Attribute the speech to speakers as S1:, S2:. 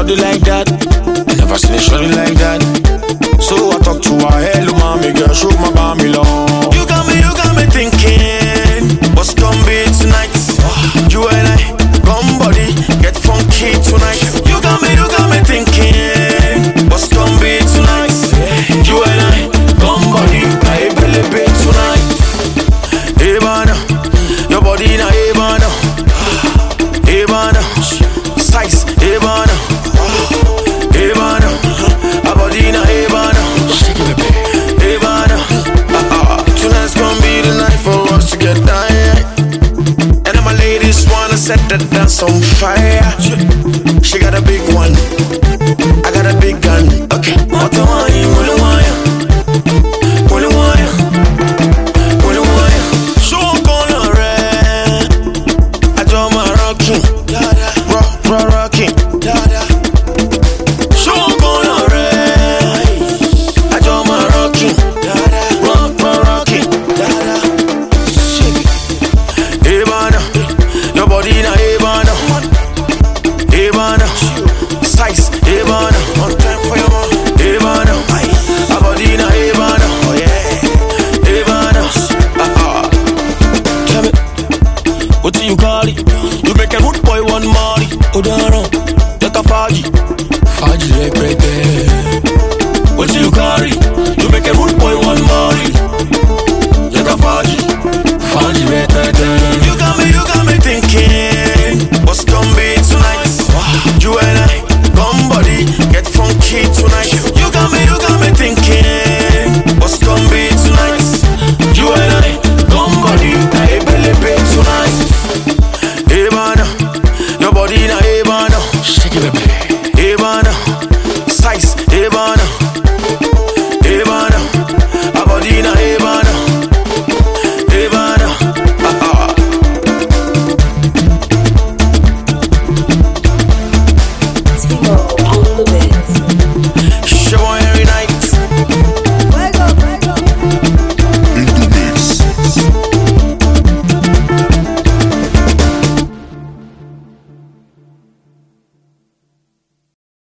S1: shorty like that. I never seen a shorty like that. So I talk to her, hello mommy, girl, show my mommy love. You got me thinking, what's gonna be tonight? You and I, come body, get funky tonight. You got me thinking, what's gonna be tonight? You and I, come body, I believe tonight. Ebana, your body na Ebana, Ebana, size Ebana, Ebana, our body na Ebana, Ebana. Tonight's gonna be the night for us to get down. And my ladies wanna set the dance on fire. She got a big one.